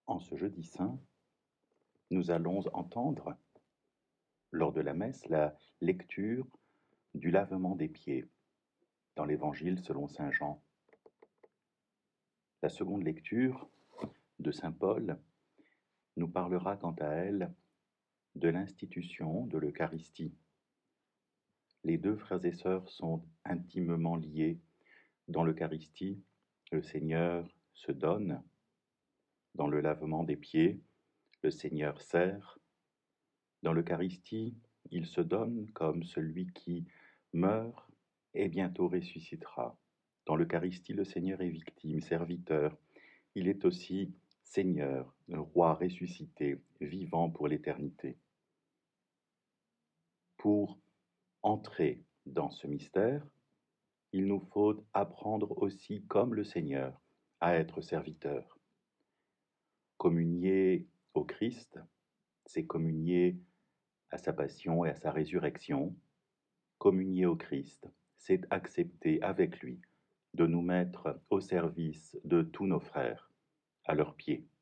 En ce jeudi saint, nous allons entendre, lors de la messe, la lecture du lavement des pieds dans l'Évangile selon saint Jean. La seconde lecture de saint Paul nous parlera quant à elle de l'institution de l'Eucharistie. Les deux frères et sœurs sont intimement liés. Dans l'Eucharistie, le Seigneur se donne. Dans le lavement des pieds, le Seigneur sert. Dans l'Eucharistie, il se donne comme celui qui meurt et bientôt ressuscitera. Dans l'Eucharistie, le Seigneur est victime, serviteur. Il est aussi Seigneur, roi ressuscité, vivant pour l'éternité. Pour entrer dans ce mystère, il nous faut apprendre aussi, comme le Seigneur, à être serviteur. Communier au Christ, c'est communier à sa passion et à sa résurrection. Communier au Christ, c'est accepter avec lui de nous mettre au service de tous nos frères, à leurs pieds.